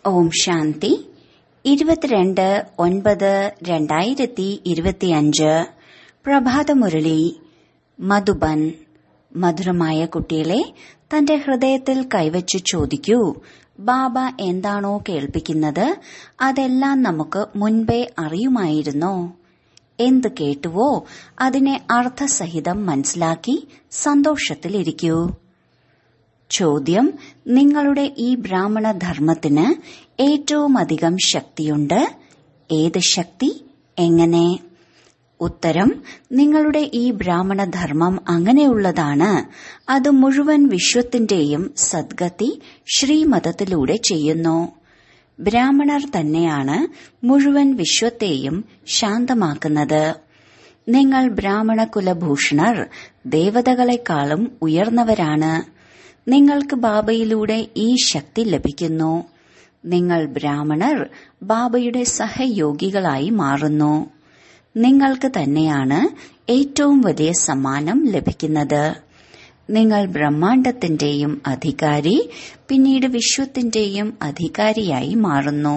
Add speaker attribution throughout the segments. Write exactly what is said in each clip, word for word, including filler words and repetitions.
Speaker 1: ഓം ശാന്തി. ഇരുപത്തിരണ്ട് ഒൻപത് രണ്ടായിരത്തി ഇരുപത്തിയഞ്ച് പ്രഭാതമുരളി. മധുബൻ. മധുരമായ കുട്ടികളെ, തന്റെ ഹൃദയത്തിൽ കൈവച്ചു ചോദിക്കൂ, ബാബ എന്താണോ കേൾപ്പിക്കുന്നത് അതെല്ലാം നമുക്ക് മുൻപേ അറിയുമായിരുന്നോ? എന്ത് കേട്ടുവോ അതിനെ അർത്ഥസഹിതം മനസ്സിലാക്കി സന്തോഷത്തിലിരിക്കൂ. ചോദ്യം: നിങ്ങളുടെ ഈ ബ്രാഹ്മണ ധർമ്മത്തിന് ഏറ്റവുമധികം ശക്തിയുണ്ട്. ഏത് ശക്തി? എങ്ങനെ? ഉത്തരം: നിങ്ങളുടെ ഈ ബ്രാഹ്മണ ധർമ്മം അങ്ങനെയുള്ളതാണ്. അത് മുഴുവൻ വിശ്വത്തിന്റെയും സദ്ഗതി ശ്രീമതത്തിലൂടെ ചെയ്യുന്നു. ബ്രാഹ്മണർ തന്നെയാണ് മുഴുവൻ വിശ്വത്തെയും ശാന്തമാക്കുന്നത്. നിങ്ങൾ ബ്രാഹ്മണ കുലഭൂഷണർ ദേവതകളെക്കാളും ഉയർന്നവരാണ്. നിങ്ങൾക്ക് ബാബയിലൂടെ ഈ ശക്തി ലഭിക്കുന്നു. നിങ്ങൾ ബ്രാഹ്മണർ ബാബയുടെ സഹയോഗികളായി മാറുന്നു. നിങ്ങൾക്ക് തന്നെയാണ് ഏറ്റവും വലിയ സമ്മാനം ലഭിക്കുന്നത്. നിങ്ങൾ ബ്രഹ്മാണ്ടത്തിന്റെയും അധികാരി, പിന്നീട് വിശ്വത്തിന്റെയും അധികാരിയായി മാറുന്നു.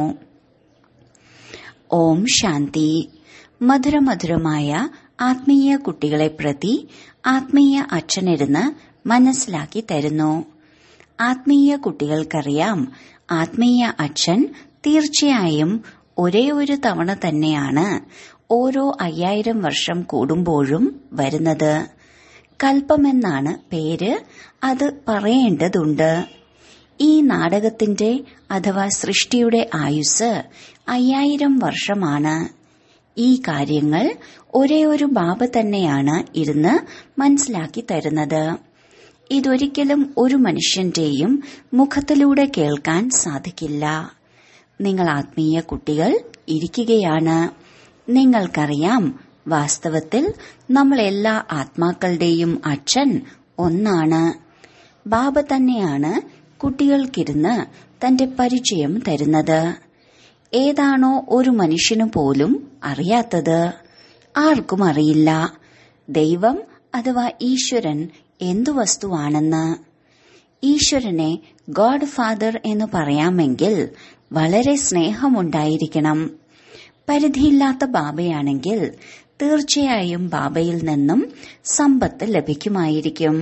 Speaker 1: ഓം ശാന്തി. മധുരമധുരമായ ആത്മീയ കുട്ടികളെ പ്രതി ആത്മീയ അച്ഛനിരുന്ന് മനസ്സിലാക്കി തരുന്നു. ആത്മീയ കുട്ടികൾക്കറിയാം, ആത്മീയ അച്ഛൻ തീർച്ചയായും ഒരേ ഒരു തവണ തന്നെയാണ് ഓരോ അയ്യായിരം വർഷം കൂടുമ്പോഴും വരുന്നത്. കൽപ്പമെന്നാണ് പേര്. അത് പറയേണ്ടതുണ്ട്. ഈ നാടകത്തിന്റെ അഥവാ സൃഷ്ടിയുടെ ആയുസ് അയ്യായിരം വർഷമാണ്. ഈ കാര്യങ്ങൾ ഒരേ ഒരു ബാബ തന്നെയാണ് ഇരുന്ന് മനസ്സിലാക്കി തരുന്നത്. ഇതൊരിക്കലും ഒരു മനുഷ്യന്റെയും മുഖത്തിലൂടെ കേൾക്കാൻ സാധിക്കില്ല. നിങ്ങൾ ആത്മീയ കുട്ടികൾ ഇരിക്കുകയാണ്. നിങ്ങൾക്കറിയാം, വാസ്തവത്തിൽ നമ്മൾ എല്ലാ ആത്മാക്കളുടെയും അച്ഛൻ ഒന്നാണ്. ബാബ തന്നെയാണ് കുട്ടികൾക്കിരുന്ന് തന്റെ പരിചയം തരുന്നത്. ഏതാണോ ഒരു മനുഷ്യനു പോലും അറിയാത്തത്? ആർക്കും അറിയില്ല. ദൈവം അഥവാ ഈശ്വരൻ എന്തു വസ്തുവാണെന്ന്. ഈശ്വരനെ ഗോഡ് ഫാദർ എന്ന് പറയാമെങ്കിൽ വളരെ സ്നേഹമുണ്ടായിരിക്കണം. പരിധിയില്ലാത്ത ബാബയാണെങ്കിൽ തീർച്ചയായും ബാബയിൽ നിന്നും സമ്പത്ത് ലഭിക്കുമായിരിക്കും.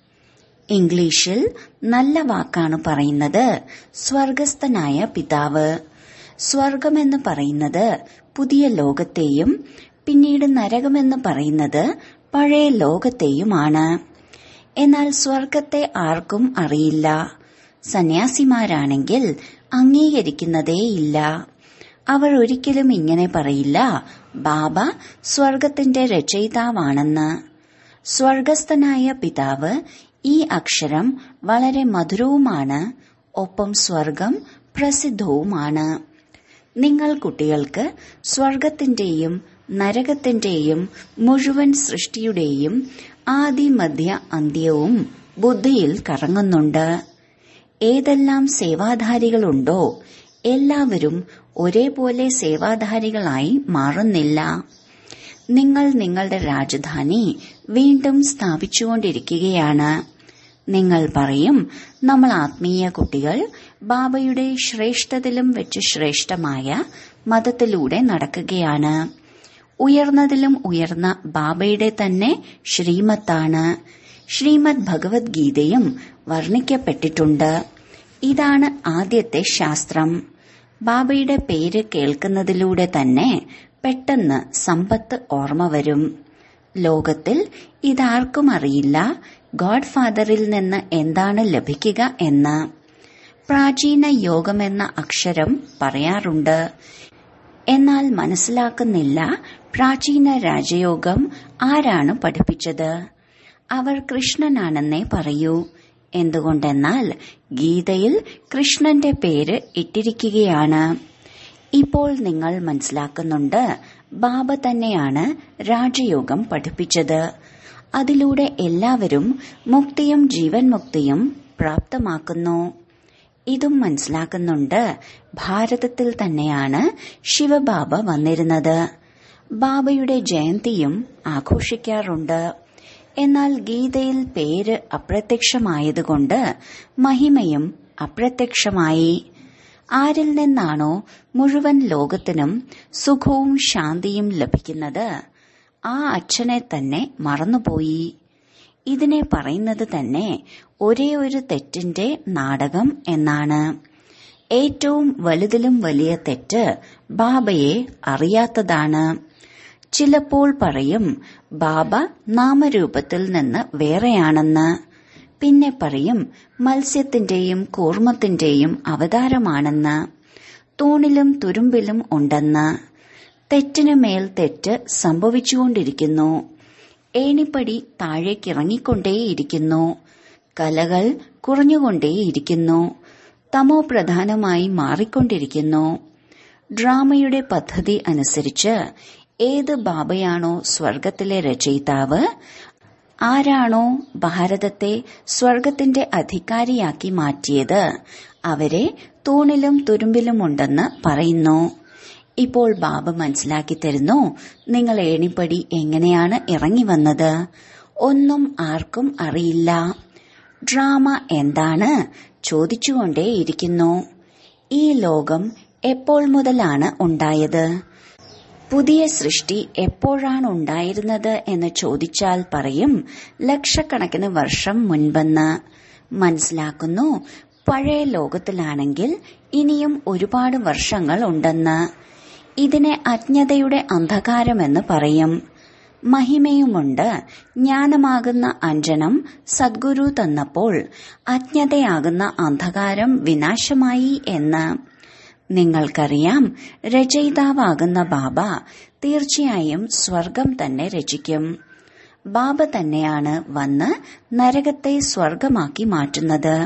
Speaker 1: ഇംഗ്ലീഷിൽ നല്ല വാക്കാണ് പറയുന്നത് സ്വർഗസ്ഥനായ പിതാവ്. സ്വർഗമെന്ന് പറയുന്നത് പുതിയ ലോകത്തെയും പിന്നീട് നരകമെന്ന് പറയുന്നത് പഴയ ലോകത്തെയുമാണ്. എന്നാൽ സ്വർഗത്തെ ആർക്കും അറിയില്ല. സന്യാസിമാരാണെങ്കിൽ അംഗീകരിക്കുന്നതേയില്ല. അവർ ഒരിക്കലും ഇങ്ങനെ പറയില്ല, ബാബ സ്വർഗത്തിന്റെ രചയിതാവാണെന്ന്. സ്വർഗസ്ഥനായ പിതാവ് ഈ അക്ഷരം വളരെ മധുരവുമാണ്. ഒപ്പം സ്വർഗം പ്രസിദ്ധവുമാണ്. നിങ്ങൾ കുട്ടികൾക്ക് സ്വർഗത്തിന്റെയും നരകത്തിന്റെയും മുഴുവൻ സൃഷ്ടിയുടെയും ആദി മധ്യ അന്ത്യവും ബുദ്ധിയിൽ കറങ്ങുന്നുണ്ട്. ഏതെല്ലാം സേവാധാരികളുണ്ടോ എല്ലാവരും ഒരേപോലെ സേവാധാരികളായി മാറുന്നില്ല. നിങ്ങൾ നിങ്ങളുടെ രാജധാനി വീണ്ടും സ്ഥാപിച്ചുകൊണ്ടിരിക്കുകയാണ്. നിങ്ങൾ പറയും, നമ്മൾ ആത്മീയ കുട്ടികൾ ബാബയുടെ ശ്രേഷ്ഠത്തിലും വെച്ച് ശ്രേഷ്ഠമായ മതത്തിലൂടെ നടക്കുകയാണ്. ഉയർന്നതിലും ഉയർന്ന ബാബയുടെ തന്നെ ശ്രീമത്താണ്. ശ്രീമദ് ഭഗവത്ഗീതയും വർണ്ണിക്കപ്പെട്ടിട്ടുണ്ട്. ഇതാണ് ആദ്യത്തെ ശാസ്ത്രം. ബാബയുടെ പേര് കേൾക്കുന്നതിലൂടെ തന്നെ പെട്ടെന്ന് സമ്പത്ത് ഓർമ്മ വരും. ലോകത്തിൽ ഇതാർക്കും അറിയില്ല ഗോഡ് ഫാദറിൽ നിന്ന് എന്താണ് ലഭിക്കുക എന്ന്. പ്രാചീന യോഗമെന്ന അക്ഷരം പറയാറുണ്ട്. എന്നാൽ മനസ്സിലാക്കുന്നില്ല പ്രാചീന രാജയോഗം ആരാണ് പഠിപ്പിച്ചത്. അവർ കൃഷ്ണനാണെന്നേ പറയൂ. എന്തുകൊണ്ടെന്നാൽ ഗീതയിൽ കൃഷ്ണന്റെ പേര് ഇട്ടിരിക്കുകയാണ്. ഇപ്പോൾ നിങ്ങൾ മനസ്സിലാക്കുന്നുണ്ട്, ബാബ തന്നെയാണ് രാജയോഗം പഠിപ്പിച്ചത്. അതിലൂടെ എല്ലാവരും മുക്തിയും ജീവൻ മുക്തിയും പ്രാപ്തമാക്കുന്നു. ഇതും മനസ്സിലാക്കുന്നുണ്ട്, ഭാരതത്തിൽ തന്നെയാണ് ശിവബാബ വന്നിരുന്നത്. ബാബയുടെ ജയന്തിയും ആഘോഷിക്കാറുണ്ട്. എന്നാൽ ഗീതയിൽ പേര് അപ്രത്യക്ഷമായതുകൊണ്ട് മഹിമയും അപ്രത്യക്ഷമായി. ആരിൽ നിന്നാണോ മുഴുവൻ ലോകത്തിനും സുഖവും ശാന്തിയും ലഭിക്കുന്നത്, ആ അച്ഛനെ തന്നെ മറന്നുപോയി. ഇതിനെ പറയുന്നത് തന്നെ ഒരേ ഒരു തെറ്റിന്റെ നാടകം എന്നാണ്. ഏറ്റവും വലുതിലും വലിയ തെറ്റ് ബാബയെ അറിയാത്തതാണ്. ചിലപ്പോൾ പറയും ബാബ നാമരൂപത്തിൽ നിന്ന് വേറെയാണെന്ന്. പിന്നെ പറയും മത്സ്യത്തിന്റെയും കൂർമ്മത്തിന്റെയും അവതാരമാണെന്ന്. തൂണിലും തുരുമ്പിലും ഉണ്ടെന്ന്. തെറ്റിനു മേൽ തെറ്റ് സംഭവിച്ചുകൊണ്ടിരിക്കുന്നു. ഏണിപ്പടി താഴേക്കിറങ്ങിക്കൊണ്ടേയിരിക്കുന്നു. കലകൾ കുറഞ്ഞുകൊണ്ടേയിരിക്കുന്നു. തമോ പ്രധാനമായി മാറിക്കൊണ്ടിരിക്കുന്നു. ഡ്രാമയുടെ പദ്ധതി അനുസരിച്ച് ഏത് ബാബയാണോ സ്വർഗത്തിലെ രചയിതാവ്, ആരാണോ ഭാരതത്തെ സ്വർഗത്തിന്റെ അധികാരിയാക്കി മാറ്റിയത്, അവരെ തൂണിലും തുരുമ്പിലുമുണ്ടെന്ന് പറയുന്നു. ഇപ്പോൾ ബാബ മനസ്സിലാക്കി തരുന്നു, നിങ്ങൾ ഏണിപ്പടി എങ്ങനെയാണ് ഇറങ്ങി വന്നത്, ഒന്നും ആർക്കും അറിയില്ല. ഡ്രാമ എന്താണ് ചോദിച്ചുകൊണ്ടേയിരിക്കുന്നു. ഈ ലോകം എപ്പോൾ മുതലാണ് ഉണ്ടായത്, പുതിയ സൃഷ്ടി എപ്പോഴാണ് ഉണ്ടായിരുന്നത് എന്ന് ചോദിച്ചാൽ പറയും ലക്ഷക്കണക്കിന് വർഷം മുൻപെന്ന്. മനസ്സിലാക്കുന്നു, പഴയ ലോകത്തിലാണെങ്കിൽ ഇനിയും ഒരുപാട് വർഷങ്ങൾ ഉണ്ടെന്ന്. ഇതിനെ അജ്ഞതയുടെ അന്ധകാരമെന്ന് പറയും. മഹിമയുമുണ്ട്. ജ്ഞാനമാകുന്ന അഞ്ജനം സദ്ഗുരു തന്നപ്പോൾ അജ്ഞതയാകുന്ന അന്ധകാരം വിനാശമായി എന്ന്. നിങ്ങൾക്കറിയാം, രചയിതാവാകുന്ന ബാബ തീർച്ചയായും സ്വർഗം തന്നെ രചിക്കും. ബാബ തന്നെയാണ് വന്ന് നരകത്തെ സ്വർഗമാക്കി മാറ്റുന്നത്.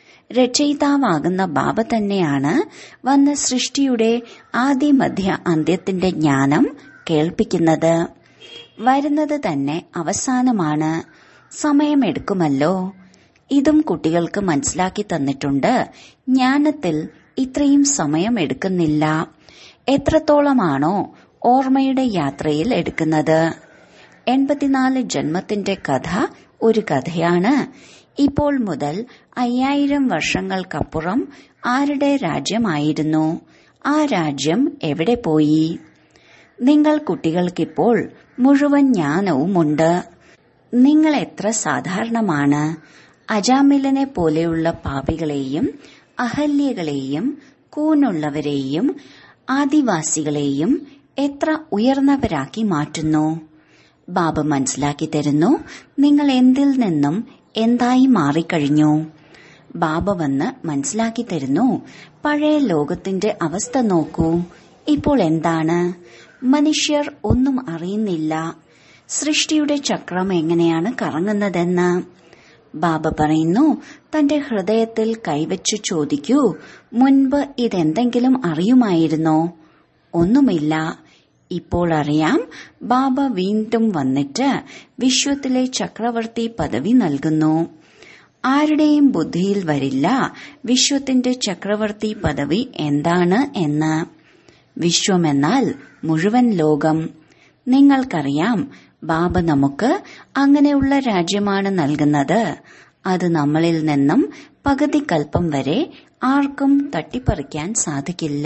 Speaker 1: രചയിതാവാകുന്ന ബാബ തന്നെയാണ് വന്ന് സൃഷ്ടിയുടെ ആദിമധ്യ അന്ത്യത്തിന്റെ ജ്ഞാനം കേൾപ്പിക്കുന്നത്. വരുന്നത് തന്നെ അവസാനമാണ്. സമയമെടുക്കുമല്ലോ. ഇതും കുട്ടികൾക്ക് മനസ്സിലാക്കി തന്നിട്ടുണ്ട്. ജ്ഞാനത്തിൽ ഇത്രയും സമയം എടുക്കുന്നില്ല. എത്രത്തോളമാണോ ഓർമ്മയുടെ യാത്രയിൽ എടുക്കുന്നത്. എൺപത്തിനാല് ജന്മത്തിന്റെ കഥ ഒരു കഥയാണ്. ഇപ്പോൾ മുതൽ അയ്യായിരം വർഷങ്ങൾക്കപ്പുറം ആരുടെ രാജ്യമായിരുന്നു, ആ രാജ്യം എവിടെ പോയി? നിങ്ങൾ കുട്ടികൾക്കിപ്പോൾ മുഴുവൻ ജ്ഞാനവുമുണ്ട്. നിങ്ങൾ എത്ര സാധാരണമാണ്. അജാമിലനെ പോലെയുള്ള പാപികളെയും അഹല്യകളെയും കൂനുള്ളവരെയും ആദിവാസികളെയും എത്ര ഉയർന്നവരാക്കി മാറ്റുന്നു. ബാബ മനസ്സിലാക്കി തരുന്നു, നിങ്ങൾ എന്തിൽ നിന്നും എന്തായി മാറിക്കഴിഞ്ഞു. ബാബ വന്ന് മനസ്സിലാക്കി തരുന്നു, പഴയ ലോകത്തിന്റെ അവസ്ഥ നോക്കൂ. ഇപ്പോൾ എന്താണ്? മനുഷ്യർ ഒന്നും അറിയുന്നില്ല. സൃഷ്ടിയുടെ ചക്രം എങ്ങനെയാണ് കറങ്ങുന്നതെന്ന്. ബാബ പറയുന്നു, തന്റെ ഹൃദയത്തിൽ കൈവച്ചു ചോദിക്കൂ, മുൻപ് ഇതെന്തെങ്കിലും അറിയുമായിരുന്നോ? ഒന്നുമില്ല. ഇപ്പോൾ അറിയാം. ബാബ വീണ്ടും വന്നിട്ട് വിശ്വത്തിലെ ചക്രവർത്തി പദവി നൽകുന്നു. ആരുടെയും ബുദ്ധിയിൽ വരില്ല വിശ്വത്തിന്റെ ചക്രവർത്തി പദവി എന്താണ് എന്ന്. വിശ്വമെന്നാൽ മുഴുവൻ ലോകം. നിങ്ങൾക്കറിയാം, ബാബ നമുക്ക് അങ്ങനെയുള്ള രാജ്യമാണ് നൽകുന്നത്. അത് നമ്മളിൽ നിന്നും പകുതി കൽപ്പം വരെ ആർക്കും തട്ടിപ്പറിക്കാൻ സാധിക്കില്ല.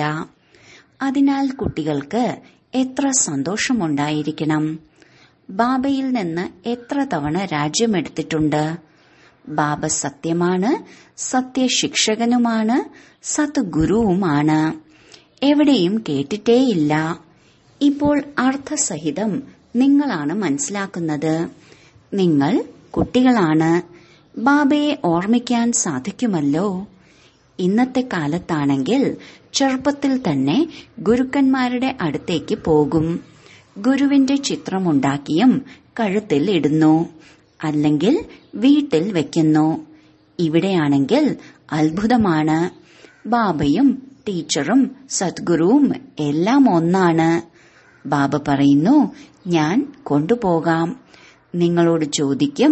Speaker 1: അതിനാൽ കുട്ടികൾക്ക് എത്ര സന്തോഷമുണ്ടായിരിക്കണം. ബാബയിൽ നിന്ന് എത്ര തവണ രാജ്യമെടുത്തിട്ടുണ്ട്. ബാബ സത്യമാണ്, സത്യശിക്ഷകനുമാണ്, സത്ഗുരുവുമാണ്. എവിടെയും കേട്ടിട്ടേയില്ല. ഇപ്പോൾ അർത്ഥസഹിതം നിങ്ങളാണ് മനസ്സിലാക്കുന്നത്. നിങ്ങൾ കുട്ടികളാണ്. ബാബയെ ഓർമ്മിക്കാൻ സാധിക്കുമല്ലോ. ഇന്നത്തെ കാലത്താണെങ്കിൽ ചെറുപ്പത്തിൽ തന്നെ ഗുരുക്കന്മാരുടെ അടുത്തേക്ക് പോകും. ഗുരുവിന്റെ ചിത്രമുണ്ടാക്കിയും കഴുത്തിൽ ഇടുന്നു, അല്ലെങ്കിൽ വീട്ടിൽ വെക്കുന്നു. ഇവിടെയാണെങ്കിൽ അത്ഭുതമാണ്. ബാബയും ടീച്ചറും സദ്ഗുരുവും എല്ലാം ഒന്നാണ്. ബാബ പറയുന്നു, ഞാൻ കൊണ്ടുപോകാം. നിങ്ങളോട് ചോദിക്കും,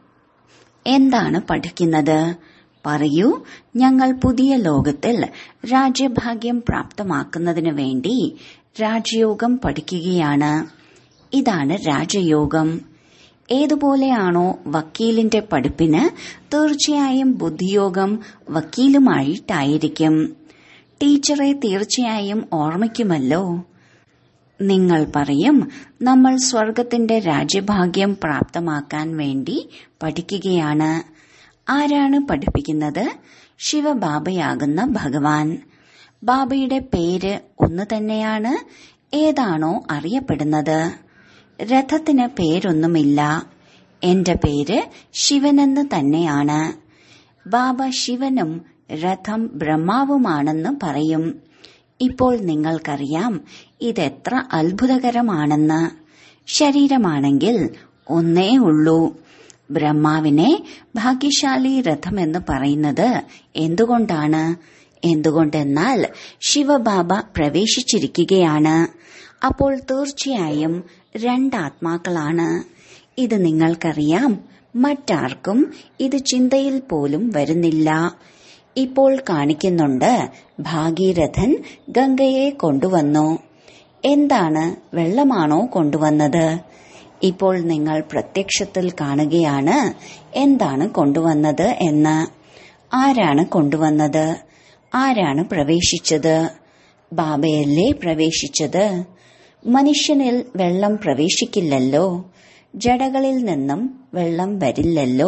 Speaker 1: എന്താണ് പഠിക്കുന്നത്? പറയൂ, ഞങ്ങൾ പുതിയ ലോകത്തിൽ രാജ്യഭാഗ്യം പ്രാപ്തമാക്കുന്നതിനു വേണ്ടി രാജയോഗം പഠിക്കുകയാണ്. ഇതാണ് രാജയോഗം. ഏതുപോലെയാണോ വക്കീലിന്റെ പഠിപ്പിന് തീർച്ചയായും ബുദ്ധിയോഗം വക്കീലുമായിട്ടായിരിക്കും. ടീച്ചറെ തീർച്ചയായും ഓർമ്മിക്കുമല്ലോ. നിങ്ങൾ പറയും, നമ്മൾ സ്വർഗത്തിന്റെ രാജ്യഭാഗ്യം പ്രാപ്തമാക്കാൻ വേണ്ടി പഠിക്കുകയാണ്. ആരാണ് പഠിപ്പിക്കുന്നത്? ശിവബാബയാകുന്ന ഭഗവാൻ. ബാബയുടെ പേര് ഒന്ന് തന്നെയാണ്. ഏതാണോ അറിയപ്പെടുന്നത്? രഥത്തിന് പേരൊന്നുമില്ല. എന്റെ പേര് ശിവനെന്ന് തന്നെയാണ്. ബാബ ശിവനും രഥം ബ്രഹ്മാവുമാണെന്ന് പറയും. ഇപ്പോൾ നിങ്ങൾക്കറിയാം ഇതെത്ര അത്ഭുതകരമാണെന്ന്. ശരീരമാണെങ്കിൽ ഒന്നേ ഉള്ളൂ. ബ്രഹ്മാവിനെ ഭാഗ്യശാലി രഥമെന്ന് പറയുന്നത് എന്തുകൊണ്ടാണ്? എന്തുകൊണ്ടെന്നാൽ ശിവബാബ പ്രവേശിച്ചിരിക്കുകയാണ്. അപ്പോൾ തീർച്ചയായും രണ്ടാത്മാക്കളാണ്. ഇത് നിങ്ങൾക്കറിയാം. മറ്റാർക്കും ഇത് ചിന്തയിൽ പോലും വരുന്നില്ല. ഇപ്പോൾ കാണിക്കുന്നുണ്ട്, ഭാഗീരഥൻ ഗംഗയെ കൊണ്ടുവന്നു. എന്താണ്? വെള്ളമാണോ കൊണ്ടുവന്നത്? ഇപ്പോൾ നിങ്ങൾ പ്രത്യക്ഷത്തിൽ കാണുകയാണ് എന്താണ് കൊണ്ടുവന്നത് എന്ന്. ആരാണ് കൊണ്ടുവന്നത്? ആരാണ് പ്രവേശിച്ചത്? ബാബയല്ലേ പ്രവേശിച്ചത്. മനുഷ്യനിൽ വെള്ളം പ്രവേശിക്കില്ലല്ലോ. ജടകളിൽ നിന്നും വെള്ളം വരില്ലല്ലോ.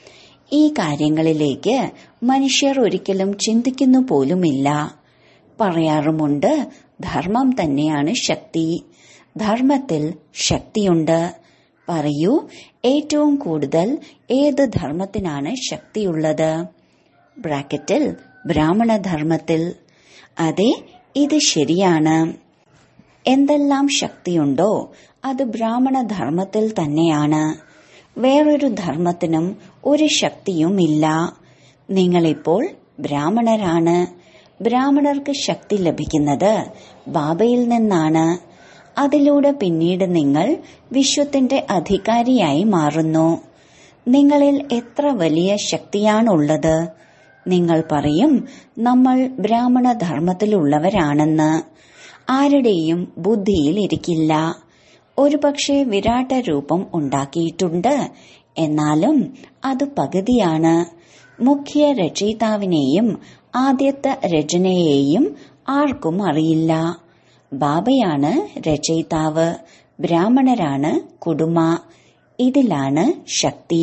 Speaker 1: ഈ കാര്യങ്ങളിലേക്ക് മനുഷ്യർ ഒരിക്കലും ചിന്തിക്കുന്നു പോലുമില്ല. പറയാറുമുണ്ട്, ധർമ്മം തന്നെയാണ് ശക്തി. ധർമ്മത്തിൽ ശക്തിയുണ്ട്. പറയൂ, ഏറ്റവും കൂടുതൽ ഏത് ധർമ്മത്തിനാണ് ശക്തിയുള്ളത്? ബ്രാക്കറ്റിൽ ബ്രാഹ്മണ ധർമ്മത്തിൽ. അതെ, ഇത് ശരിയാണ്. എന്തെല്ലാം ശക്തിയുണ്ടോ അത് ബ്രാഹ്മണ ധർമ്മത്തിൽ തന്നെയാണ്. വേറൊരു ധർമ്മത്തിനും ഒരു ശക്തിയുമില്ല. നിങ്ങളിപ്പോൾ ബ്രാഹ്മണരാണ്. ബ്രാഹ്മണർക്ക് ശക്തി ലഭിക്കുന്നത് ബാബയിൽ നിന്നാണ്. അതിലൂടെ പിന്നീട് നിങ്ങൾ വിശ്വത്തിന്റെ അധികാരിയായി മാറുന്നു. നിങ്ങളിൽ എത്ര വലിയ ശക്തിയാണുള്ളത്? നിങ്ങൾ പറയും, നമ്മൾ ബ്രാഹ്മണ ധർമ്മത്തിലുള്ളവരാണെന്ന്. ആരുടെയും ബുദ്ധിയിൽ ഇരിക്കില്ല. ഒരുപക്ഷെ വിരാട്ട രൂപം ഉണ്ടാക്കിയിട്ടുണ്ട്. എന്നാലും അത് പകുതിയാണ്. മുഖ്യ രചയിതാവിനെയും ആദ്യത്തെ രചനയെയും ആർക്കും അറിയില്ല. ബാബയാണ് രചയിതാവ്, ബ്രാഹ്മണരാണ് കുടുംബ. ഇതിലാണ് ശക്തി.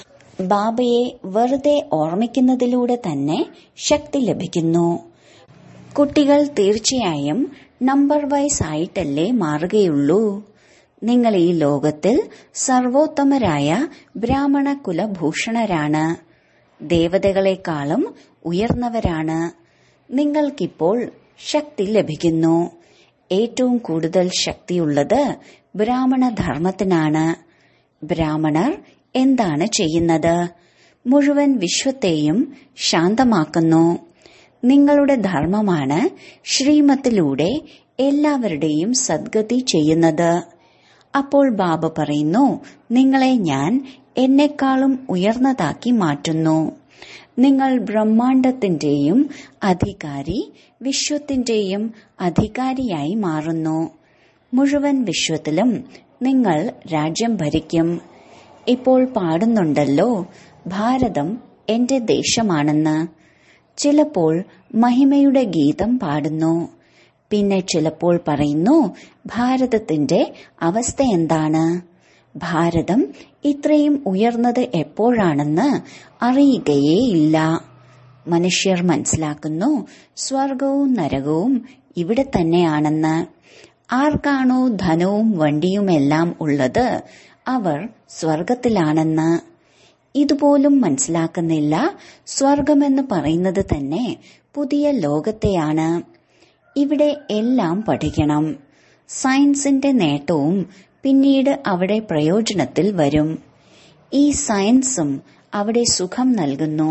Speaker 1: ബാബയെ വെറുതെ ഓർമ്മിക്കുന്നതിലൂടെ തന്നെ ശക്തി ലഭിക്കുന്നു. കുട്ടികൾ തീർച്ചയായും നമ്പർ വൈസ് ആയിട്ടല്ലേ മാറുകയുള്ളൂ. നിങ്ങൾ ഈ ലോകത്തിൽ സർവോത്തമരായ ബ്രാഹ്മണ കുലഭൂഷണരാണ്. ദേവതകളെക്കാളും ഉയർന്നവരാണ്. നിങ്ങൾക്കിപ്പോൾ ശക്തി ലഭിക്കുന്നു. ഏറ്റവും കൂടുതൽ ശക്തിയുള്ളത് ബ്രാഹ്മണ ധർമ്മത്തിനാണ്. ബ്രാഹ്മണർ എന്താണ് ചെയ്യുന്നത്? മുഴുവൻ വിശ്വത്തെയും ശാന്തമാക്കുന്നു. നിങ്ങളുടെ ധർമ്മമാണ് ശ്രീമത്തിലൂടെ എല്ലാവരുടെയും സദ്ഗതി ചെയ്യുന്നത്. അപ്പോൾ ബാബ പറയുന്നു, നിങ്ങളെ ഞാൻ എന്നെക്കാളും ഉയർന്നതാക്കി മാറ്റുന്നു. നിങ്ങൾ ബ്രഹ്മാണ്ടത്തിന്റെയും അധികാരി, വിശ്വത്തിന്റെയും അധികാരിയായി മാറുന്നു. മുഴുവൻ വിശ്വത്തിലും നിങ്ങൾ രാജ്യം ഭരിക്കും. ഇപ്പോൾ പാടുന്നുണ്ടല്ലോ, ഭാരതം എന്റെ ദേശമാണെന്ന്. ചിലപ്പോൾ മഹിമയുടെ ഗീതം പാടുന്നു. പിന്നെ ചിലപ്പോൾ പറയുന്നു, ഭാരതത്തിന്റെ അവസ്ഥ എന്താണ്? ഭാരതം ഇത്രയും ഉയർന്നത് എപ്പോഴാണെന്ന് അറിയുകയേയില്ല. മനുഷ്യർ മനസ്സിലാക്കുന്നു സ്വർഗവും നരകവും ഇവിടെ തന്നെയാണെന്ന്. ആർക്കാണോ ധനവും വണ്ടിയുമെല്ലാം ഉള്ളത് അവർ സ്വർഗത്തിലാണെന്ന്. ഇതുപോലും മനസ്സിലാക്കുന്നില്ല. സ്വർഗമെന്ന് പറയുന്നത് തന്നെ പുതിയ ലോകത്തെയാണ്. ഇവിടെ എല്ലാം പഠിക്കണം. സയൻസിന്റെ നേട്ടവും പിന്നീട് അവിടെ പ്രയോജനത്തിൽ വരും. ഈ സയൻസും അവിടെ സുഖം നൽകുന്നു.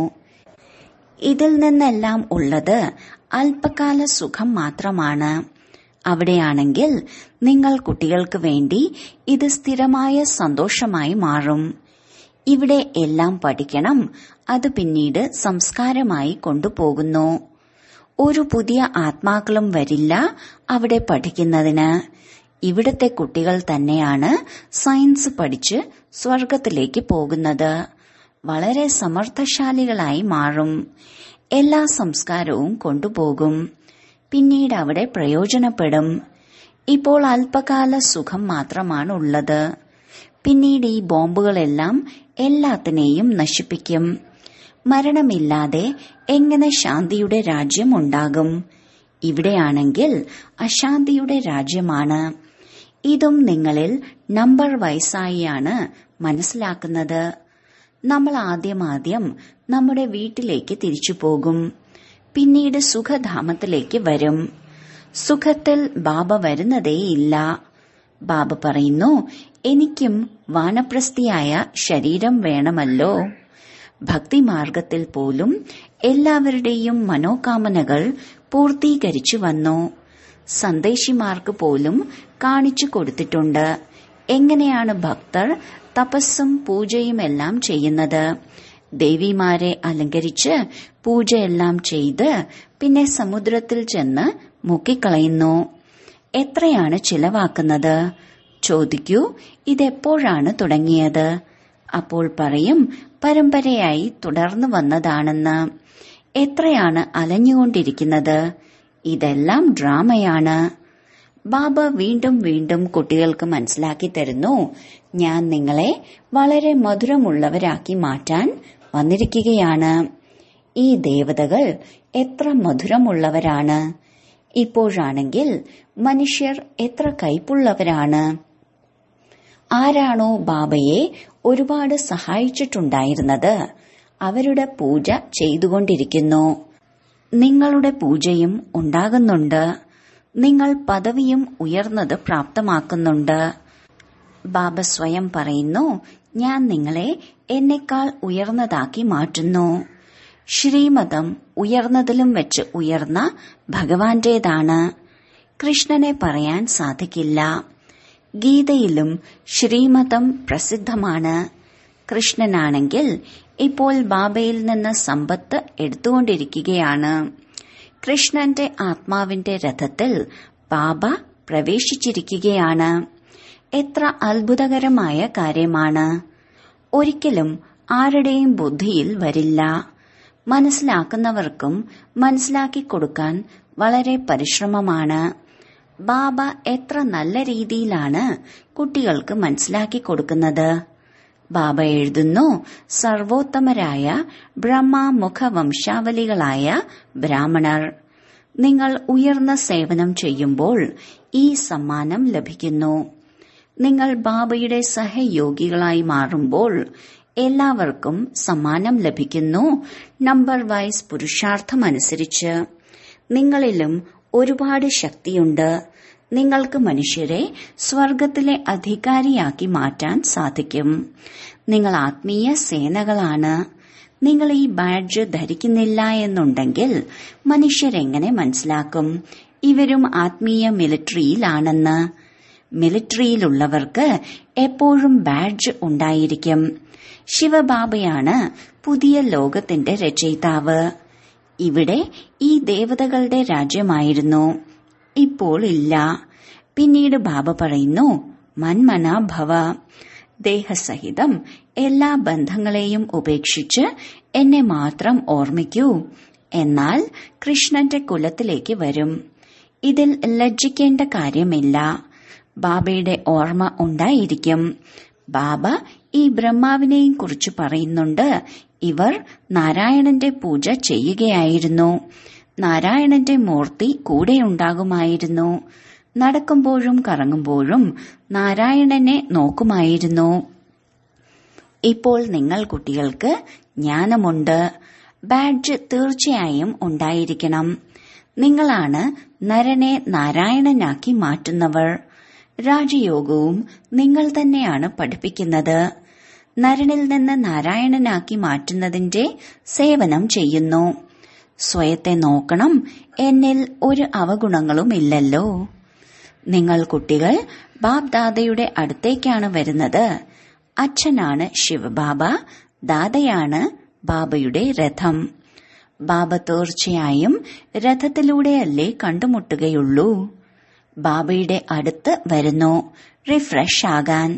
Speaker 1: ഇതിൽ നിന്നെല്ലാം ഉള്ളത് അല്പകാല സുഖം മാത്രമാണ്. അവിടെയാണെങ്കിൽ നിങ്ങൾ കുട്ടികൾക്ക് വേണ്ടി ഇത് സ്ഥിരമായ സന്തോഷമായി മാറും. ഇവിടെ എല്ലാം പഠിക്കണം. അത് പിന്നീട് സംസ്കാരമായി കൊണ്ടുപോകുന്നു. ഒരു പുതിയ ആത്മാക്കളും വരില്ല അവിടെ പഠിക്കുന്നതിന്. ഇവിടത്തെ കുട്ടികൾ തന്നെയാണ് സയൻസ് പഠിച്ച് സ്വർഗത്തിലേക്ക് പോകുന്നത്. വളരെ സമർത്ഥശാലികളായി മാറും. എല്ലാ സംസ്കാരവും കൊണ്ടുപോകും. പിന്നീട് അവിടെ പ്രയോജനപ്പെടും. ഇപ്പോൾ അല്പകാല സുഖം മാത്രമാണ് ഉള്ളത്. പിന്നീട് ഈ ബോംബുകളെല്ലാം എല്ലാത്തിനെയും നശിപ്പിക്കും. മരണമില്ലാതെ എങ്ങനെ ശാന്തിയുടെ രാജ്യം ഉണ്ടാകും? ഇവിടെയാണെങ്കിൽ അശാന്തിയുടെ രാജ്യമാണ്. ഇതും നിങ്ങളിൽ നമ്പർ വൈസായിയാണ് മനസ്സിലാക്കുന്നത്. നമ്മൾ ആദ്യമാദ്യം നമ്മുടെ വീട്ടിലേക്ക് തിരിച്ചു പോകും. പിന്നീട് സുഖധാമത്തിലേക്ക് വരും. സുഖത്തിൽ ബാബ വരുന്നതേയില്ല. ബാബ പറയുന്നു, എനിക്കും വാനപ്രസ്ഥിയായ ശരീരം വേണമല്ലോ. ഭക്തിമാർഗത്തിൽ പോലും എല്ലാവരുടെയും മനോകാമനകൾ പൂർത്തീകരിച്ചു വന്നു. സന്ദേശിമാർക്ക് പോലും കാണിച്ചു കൊടുത്തിട്ടുണ്ട് എങ്ങനെയാണ് ഭക്തർ തപസ്സും പൂജയുമെല്ലാം ചെയ്യുന്നത്. ദേവിമാരെ അലങ്കരിച്ച് പൂജയെല്ലാം ചെയ്ത് പിന്നെ സമുദ്രത്തിൽ ചെന്ന് മുക്കിക്കളയുന്നു. എത്രയാണ് ചിലവാക്കുന്നത്? ചോദിക്കൂ, ഇതെപ്പോഴാണ് തുടങ്ങിയത്? അപ്പോൾ പറയും, പരമ്പരയായി തുടർന്നു വന്നതാണെന്ന്. എത്രയാണ് അലഞ്ഞുകൊണ്ടിരിക്കുന്നത്? ഇതെല്ലാം ഡ്രാമയാണ്. ബാബ വീണ്ടും വീണ്ടും കുട്ടികൾക്ക് മനസ്സിലാക്കി തരുന്നു, ഞാൻ നിങ്ങളെ വളരെ മധുരമുള്ളവരാക്കി മാറ്റാൻ വന്നിരിക്കുകയാണ്. ഈ ദേവതകൾ എത്ര മധുരമുള്ളവരാണ്! ഇപ്പോഴാണെങ്കിൽ മനുഷ്യർ എത്ര കയ്പുള്ളവരാണ്! ആരാണോ ബാബയെ ഒരുപാട് സഹായിച്ചിട്ടുണ്ടായിരുന്നത് അവരുടെ പൂജ ചെയ്തുകൊണ്ടിരിക്കുന്നു. നിങ്ങളുടെ പൂജയും ഉണ്ടാകുന്നുണ്ട്. നിങ്ങൾ പദവിയും ഉയർന്നത് പ്രാപ്തമാക്കുന്നുണ്ട്. ബാബ സ്വയം പറയുന്നു, ഞാൻ നിങ്ങളെ എന്നെക്കാൾ ഉയർന്നതാക്കി മാറ്റുന്നു. ശ്രീമതം ഉയർന്നതിലും വെച്ച് ഉയർന്ന ഭഗവാന്റേതാണ്. കൃഷ്ണനെ പറയാൻ സാധിക്കില്ല. ഗീതയിലും ശ്രീമതം പ്രസിദ്ധമാണ്. കൃഷ്ണനാണെങ്കിൽ ഇപ്പോൾ ബാബയിൽ നിന്ന് സമ്പത്ത് എടുത്തുകൊണ്ടിരിക്കുകയാണ്. കൃഷ്ണന്റെ ആത്മാവിന്റെ രഥത്തിൽ ബാബ പ്രവേശിച്ചിരിക്കുകയാണ്. എത്ര അത്ഭുതകരമായ കാര്യമാണ്! ഒരിക്കലും ആരുടെയും ബുദ്ധിയിൽ വരില്ല. മനസ്സിലാക്കുന്നവർക്കും മനസ്സിലാക്കി കൊടുക്കാൻ വളരെ പരിശ്രമമാണ്. ബാബ എത്ര നല്ല രീതിയിലാണ് കുട്ടികൾക്ക് മനസ്സിലാക്കി കൊടുക്കുന്നത്. ബാബ എഴുതുന്നു, സർവോത്തമരായ ബ്രഹ്മമുഖ വംശാവലികളായ ബ്രാഹ്മണർ, നിങ്ങൾ ഉയർന്ന സേവനം ചെയ്യുമ്പോൾ ഈ സമ്മാനം ലഭിക്കുന്നു. നിങ്ങൾ ബാബയുടെ സഹയോഗികളായി മാറുമ്പോൾ എല്ലാവർക്കും സമ്മാനം ലഭിക്കുന്നു. നമ്പർ വൈസ് പുരുഷാർത്ഥമനുസരിച്ച് നിങ്ങളിലും ഒരുപാട് ശക്തിയുണ്ട്. നിങ്ങൾക്ക് മനുഷ്യരെ സ്വർഗത്തിലെ അധികാരിയാക്കി മാറ്റാൻ സാധിക്കും. നിങ്ങൾ ആത്മീയ സേനകളാണ്. നിങ്ങൾ ഈ ബാഡ്ജ് ധരിക്കുന്നില്ല എന്നുണ്ടെങ്കിൽ മനുഷ്യരെങ്ങനെ മനസ്സിലാക്കും ഇവരും ആത്മീയ മിലിറ്ററിയിലാണെന്ന്? മിലിറ്ററിയിലുള്ളവർക്ക് എപ്പോഴും ബാഡ്ജ് ഉണ്ടായിരിക്കും. ശിവബാബയാണ് പുതിയ ലോകത്തിന്റെ രചയിതാവ്. ഇവിടെ ഈ ദേവതകളുടെ രാജ്യമായിരുന്നു, ഇപ്പോൾ ഇല്ല. പിന്നീട് ബാബ പറയുന്നു, മന്മന ഭവ, ദേഹസഹിതം എല്ലാ ബന്ധങ്ങളെയും ഉപേക്ഷിച്ച് എന്നെ മാത്രം ഓർമ്മിക്കൂ. എന്നാൽ കൃഷ്ണന്റെ കുലത്തിലേക്ക് വരും. ഇതിൽ ലജ്ജിക്കേണ്ട കാര്യമില്ല. ബാബയുടെ ഓർമ്മ ഉണ്ടായിരിക്കും. ബാബ ഈ ബ്രഹ്മാവിനെയും കുറിച്ച് പറയുന്നുണ്ട്. ഇവർ നാരായണന്റെ പൂജ ചെയ്യുകയായിരുന്നു. നാരായണന്റെ മൂർത്തി കൂടെയുണ്ടാകുമായിരുന്നു. നടക്കുമ്പോഴും കറങ്ങുമ്പോഴും നാരായണനെ നോക്കുമായിരുന്നു. ഇപ്പോൾ നിങ്ങൾ കുട്ടികൾക്ക് ജ്ഞാനമുണ്ട്. ബാഡ്ജ് തീർച്ചയായും ഉണ്ടായിരിക്കണം. നിങ്ങളാണ് നരനെ നാരായണനാക്കി മാറ്റുന്നവർ. രാജയോഗവും നിങ്ങൾ തന്നെയാണ് പഠിപ്പിക്കുന്നത്. നരനിൽ നിന്ന് നാരായണനാക്കി മാറ്റുന്നതിന്റെ സേവനം ചെയ്യുന്നു. സ്വയത്തെ നോക്കണം, എന്നിൽ ഒരു അവഗുണങ്ങളും ഇല്ലല്ലോ. നിങ്ങൾ കുട്ടികൾ ബാബ് ദാദയുടെ അടുത്തേക്കാണ് വരുന്നത്. അച്ഛനാണ് ശിവബാബ, ദാദയാണ് ബാബയുടെ രഥം. ബാബ തീർച്ചയായും രഥത്തിലൂടെയല്ലേ കണ്ടുമുട്ടുകയുള്ളൂ. ബാബയുടെ അടുത്ത് വരുന്നു റിഫ്രഷ് ആകാൻ.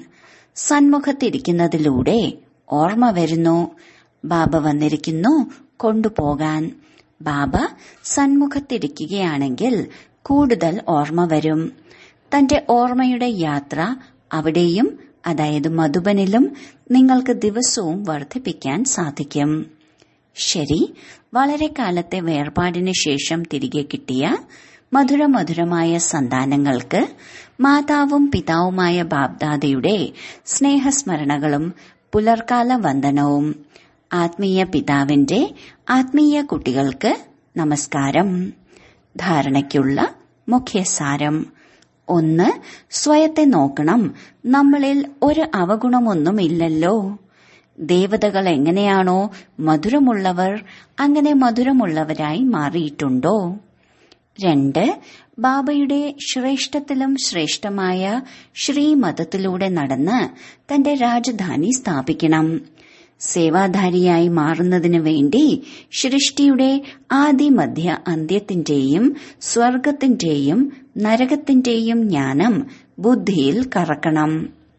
Speaker 1: സന്മുഖത്തിരിക്കുന്നതിലൂടെ ഓർമ്മ വരുന്നു. ബാബ വന്നിരിക്കുന്നു കൊണ്ടുപോകാൻ. ബാബ സന്മുഖത്തിരിക്കുകയാണെങ്കിൽ കൂടുതൽ ഓർമ്മ വരും. തന്റെ ഓർമ്മയുടെ യാത്ര അവിടെയും, അതായത് മധുബനിലും നിങ്ങൾക്ക് ദിവസവും വർദ്ധിപ്പിക്കാൻ സാധിക്കും. ശരി, വളരെ കാലത്തെ വേർപാടിന് ശേഷം തിരികെ കിട്ടിയ മധുരമധുരമായ സന്താനങ്ങൾക്ക് മാതാവും പിതാവുമായ ബാബ്ദാദയുടെ സ്നേഹസ്മരണകളും പുലർക്കാല വന്ദനവും. ആത്മീയ പിതാവിന്റെ ആത്മീയ കുട്ടികൾക്ക് നമസ്കാരം. ധാരണയ്ക്കുള്ള മുഖ്യസാരം: ഒന്ന്, സ്വയത്തെ നോക്കണം. നമ്മളിൽ ഒരു അവഗുണമൊന്നുമില്ലല്ലോ. ദേവതകൾ എങ്ങനെയാണോ മധുരമുള്ളവർ, അങ്ങനെ മധുരമുള്ളവരായി മാറിയിട്ടുണ്ടോ? രണ്ട്, ബാബയുടെ ശ്രേഷ്ഠത്തിലും ശ്രേഷ്ഠമായ ശ്രീമതത്തിലൂടെ നടന്ന് തന്റെ രാജധാനി സ്ഥാപിക്കണം. സേവാധാരിയായി മാറുന്നതിനു വേണ്ടി സൃഷ്ടിയുടെ ആദിമധ്യ അന്ത്യത്തിന്റെയും സ്വർഗത്തിന്റെയും നരകത്തിന്റെയും ജ്ഞാനം ബുദ്ധിയിൽ കറക്കണം.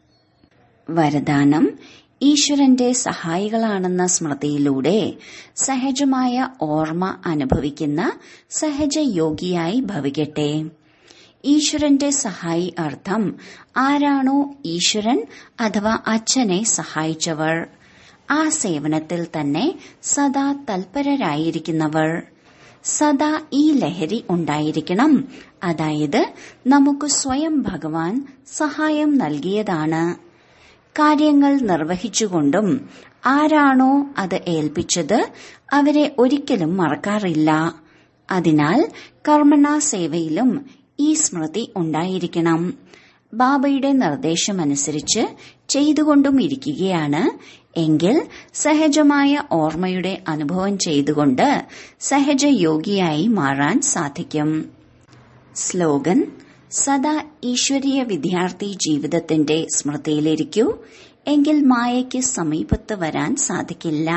Speaker 1: വരദാനം: ഈശ്വരന്റെ സഹായികളാണെന്ന സ്മൃതിയിലൂടെ സഹജമായ ഓർമ്മ അനുഭവിക്കുന്ന സഹജയോഗിയായി ഭവിക്കട്ടെ. ഈശ്വരന്റെ സഹായി അർത്ഥം ആരാണോ ഈശ്വരൻ അഥവാ അച്ഛനെ സഹായിച്ചവർ, ആ സേവനത്തിൽ തന്നെ സദാ തൽപരരായിരിക്കുന്നവർ. സദാ ഈ ലഹരി ഉണ്ടായിരിക്കണം, അതായത് നമുക്ക് സ്വയം ഭഗവാൻ സഹായം നൽകിയതാണ്. കാര്യങ്ങൾ നിർവഹിച്ചുകൊണ്ടും ആരാണോ അത് ഏൽപ്പിച്ചത് അവരെ ഒരിക്കലും മറക്കാറില്ല. അതിനാൽ കർമ്മണ സേവയിലും ഈ സ്മൃതി ഉണ്ടായിരിക്കണം. ബാബയുടെ നിർദ്ദേശമനുസരിച്ച് ചെയ്തുകൊണ്ടും ഇരിക്കുകയാണ് എങ്കിൽ സഹജമായ ഓർമ്മയുടെ അനുഭവം ചെയ്തുകൊണ്ട് സഹജയോഗിയായി മാറാൻ സാധിക്കും. സ്ലോഗൻ: സദാ ഈശ്വരീയ വിദ്യാർത്ഥി ജീവിതത്തിന്റെ സ്മൃതിയിലിരിക്കൂ, എങ്കിൽ മായയ്ക്ക് സമീപത്ത് വരാൻ സാധിക്കില്ല.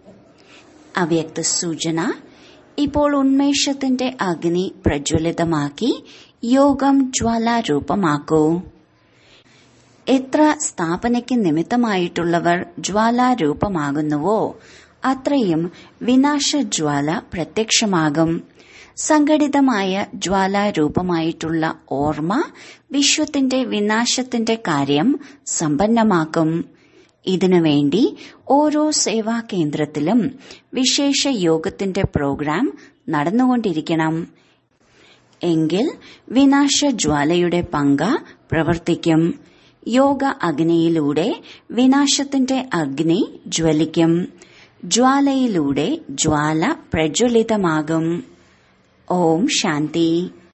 Speaker 1: അവ്യക്ത സൂചന: ഇപ്പോൾ ഉന്മേഷത്തിന്റെ അഗ്നി പ്രജ്വലിതമാക്കി യോഗം ജ്വാലാരൂപമാക്കൂ. എത്ര സ്ഥാപനയ്ക്ക് നിമിത്തമായിട്ടുള്ളവർ ജ്വാലാരൂപമാകുന്നുവോ അത്രയും വിനാശജ്വാല പ്രത്യക്ഷമാകും. സംഘടിതമായ ജ്വാലാരൂപമായിട്ടുള്ള ഓർമ്മ വിശ്വത്തിന്റെ വിനാശത്തിന്റെ കാര്യം സമ്പന്നമാക്കും. ഇതിനുവേണ്ടി ഓരോ സേവാ കേന്ദ്രത്തിലും വിശേഷ യോഗത്തിന്റെ പ്രോഗ്രാം നടന്നുകൊണ്ടിരിക്കണം. എങ്കിൽ വിനാശജ്വാലയുടെ പങ്ക പ്രവർത്തിക്കും. യോഗ അഗ്നിയിലൂടെ വിനാശത്തിന്റെ അഗ്നി ജ്വലിക്കും. ജ്വാലയിലൂടെ ജ്വാല പ്രജ്വലിതമാകും. ഓം ശാന്തി.